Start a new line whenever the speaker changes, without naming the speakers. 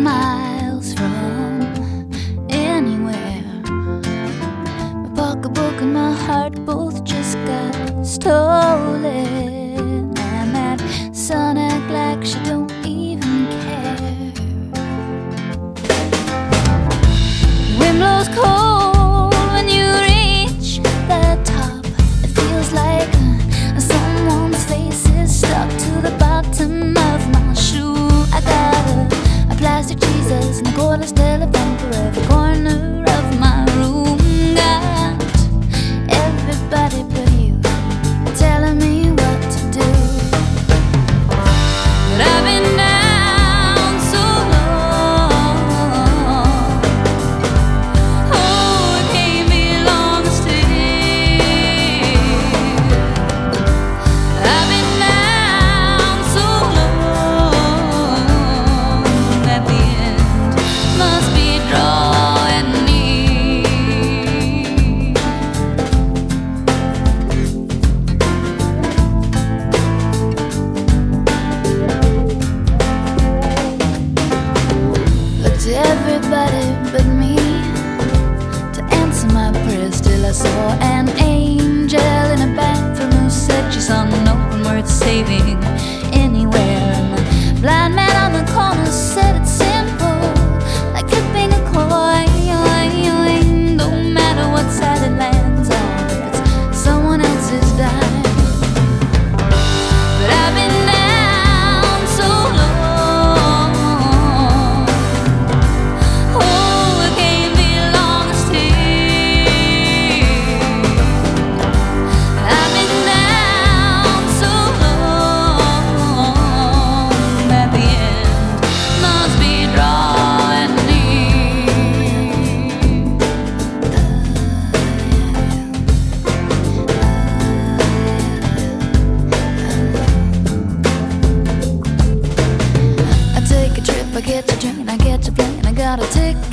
miles from anywhere. My pocketbook and my heart both just got stolen, and that sun act like she don't even care. Wind blows cold when you reach the top. It feels like someone's face is stuck to the bottom of my shoe. I got a plastic Jesus and a cordless telephone for every corner of my room. Got everybody but you telling me what to do. But I've been down so long. Oh, it can't be long to stay. I've been down so long. At the end must be drawing near. But to everybody but me, to answer my prayers, till I saw an angel in a bathroom who said she saw no one worth saving anywhere. And the blind man on the corner said it's simple, like flipping a coin. Don't matter what side it lands on, if it's someone else's dime. But I've been down so long. Oh, it can't be long to stay. I've been down so long. At the end must be drawing I take a trip, I catch a train, I catch a plane, I got a ticket